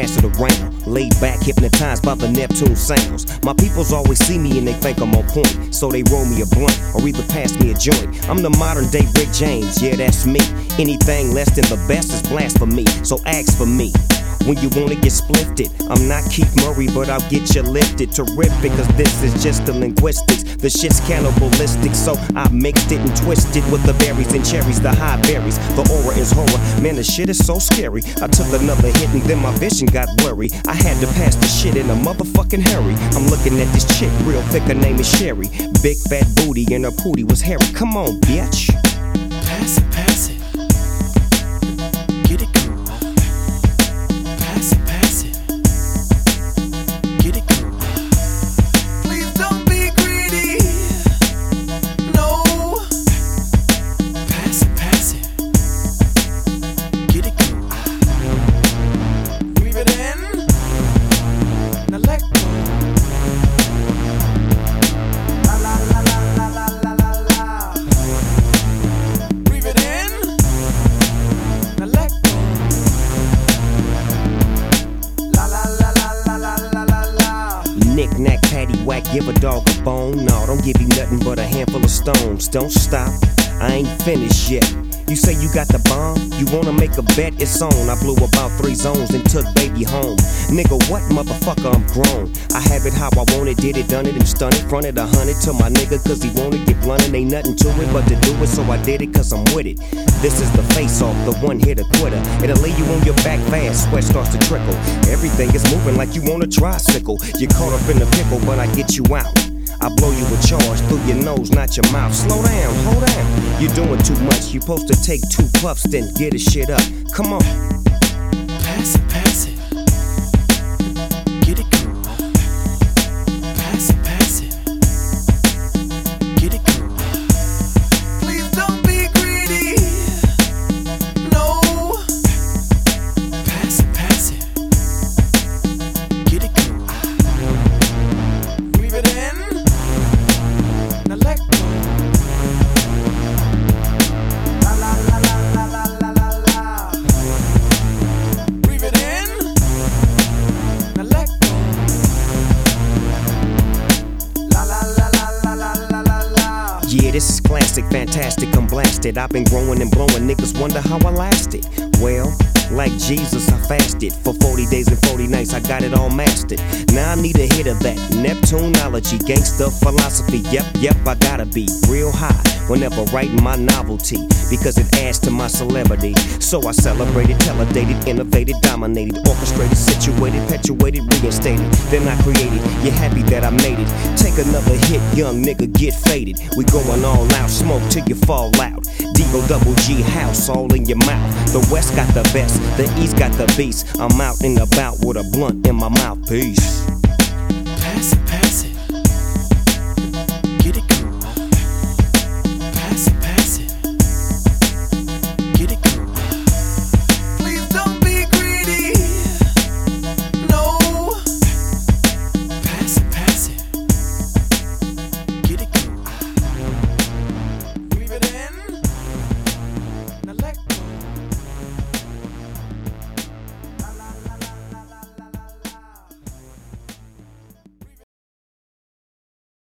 pass it around. Laid back, hypnotized by the Neptune sounds. My peoples always see me and they think I'm on point, so they roll me a blunt or either pass me a joint. I'm the modern day Rick James, yeah, that's me. Anything less than the best is blasphemy, so ask for me when you wanna get splifted. I'm not Keith Murray, but I'll get you lifted. Terrific, cause this is just the linguistics. The shit's cannibalistic, so I mixed it and twisted with the berries and cherries, the high berries. The aura is horror, man, the shit is so scary. I took another hit and then my vision got blurry. I had to pass the shit in a motherfucking hurry. I'm looking at this chick, real thick, her name is Sherry. Big fat booty and her pooty was hairy. Come on, bitch. Pass it, pass it. Get it, girl. Pass it, pass it. Get it, girl. Please don't be greedy. No. Pass it, pass it. Get it, girl. Breathe it in. Now let go. La la la la la la la la. Breathe it in. Now let go. La la la la la la la la. Knick-knack, paddywhack, give a dog a bone. No, don't give you nothing but a handful of stones. Don't stop, I ain't finished yet. You say you got the bomb? You wanna make a bet? It's on. I blew about 3 zones and took baby home. Nigga, what motherfucker? I'm grown. I have it how I want it, did it, done it, and stunned it. Fronted 100 to my nigga, cause he wanna get blunted. Ain't nothing to it but to do it, so I did it cause I'm with it. This is the face off, the one hitter quitter. It'll lay you on your back fast, sweat starts to trickle. Everything is moving like you on a tricycle. You're caught up in the pickle, but I get you out. I blow you a charge through your nose, not your mouth. Slow down, hold down. You're doing too much. You're supposed to take 2 puffs, then get his shit up. Come on. Pass it, pass it. Get it, girl. Pass it, pass it. Get it, girl. Please don't be greedy. No. Pass it, pass it. Get it, girl. Breathe it in. Now let go. La la la la la la la la. Breathe it in. Now let go. La la la la la la la la. Yeah, this is classic, fantastic, I'm blasted. I've been growing and blowing, niggas wonder how I lasted. Well, like Jesus, I fasted for 40 days and 40 nights, I got it all mastered. Now I need a hit of that Neptuneology, gangsta philosophy. Yep, I gotta be real high whenever writing my novelty, because it adds to my celebrity. So I celebrated, teledated, innovated, dominated, orchestrated, situated, perpetuated, reinstated. Then I created, you're happy that I made it. Take another hit, young nigga, get faded. We going all out, smoke till you fall out. D-O-double-G house all in your mouth. The West got the best, the East got the beast. I'm out and about with a blunt in my mouth. Peace. Pass it, pass it.